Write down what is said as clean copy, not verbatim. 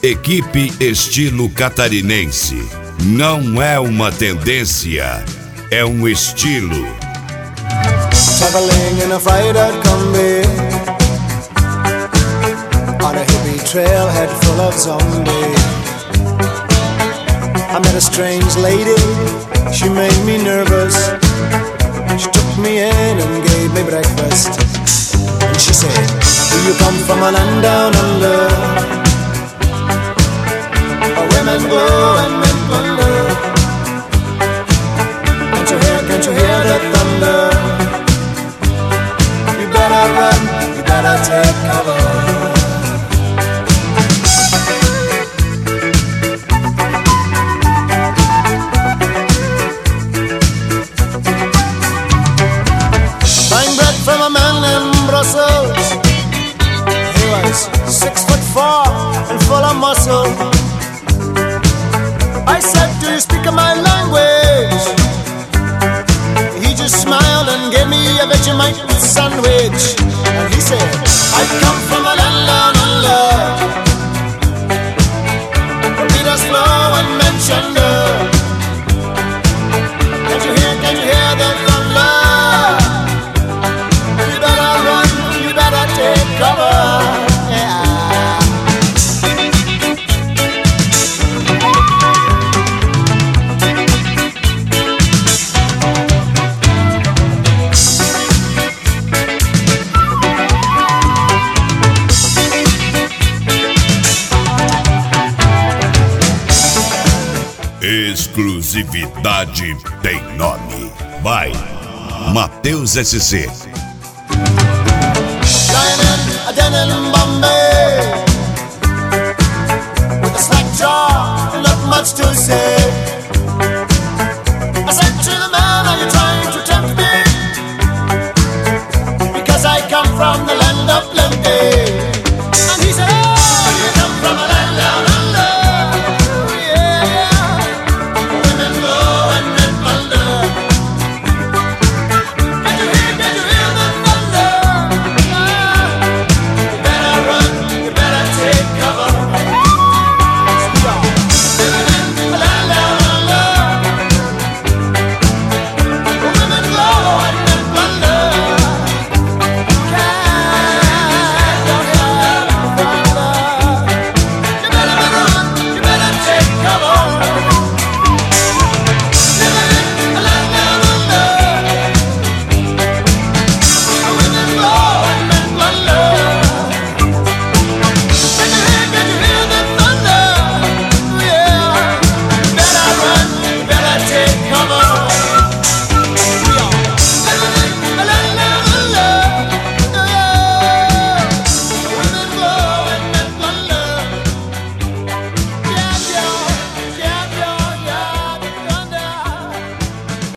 Equipe estilo catarinense. Não é uma tendência, é um estilo. Traveling in a freighter combi on a hippie trailhead full of zombies. I met a strange lady, she made me nervous. She took me in and gave me breakfast. And she said, do you come from a land down under, women go and men wonder? Can't you hear the thunder? You better run, you better take cover. Buying bread from a man in Brussels. He was 6'4" and full of muscle. I said, do you speak my language? He just smiled and gave me a Vegemite sandwich. And he said, I come from a land down under, read us slow and mention the. Can you hear the thunder? You better run, you better take cover. Exclusividade tem nome. By Matheus SC.